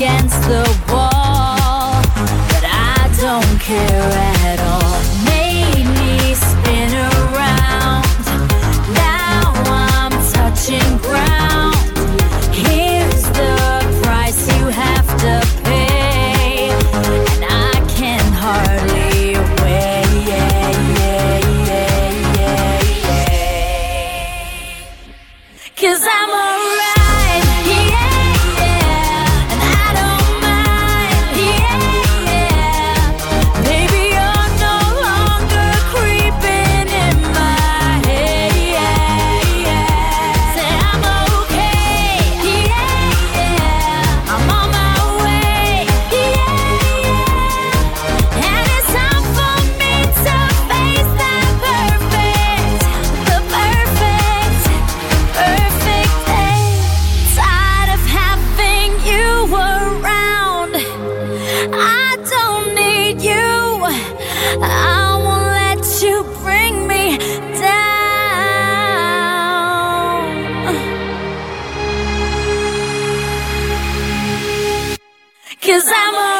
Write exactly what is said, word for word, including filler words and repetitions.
against the wall, but I don't care at all. Made me spin around, now I'm touching ground. Here's the price you have to pay, and I can hardly wait. Yeah, yeah, yeah, yeah, yeah. 'Cause I'm alright, yeah, yeah, and I don't mind, yeah, yeah. Baby, you're no longer creeping in my head, yeah, yeah. Say I'm okay, yeah, yeah. I'm on my way, yeah, yeah. And it's time for me to face that perfect, the perfect, perfect day. Tired of having you around. I don't need you. I won't let you bring me down. 'Cause I'm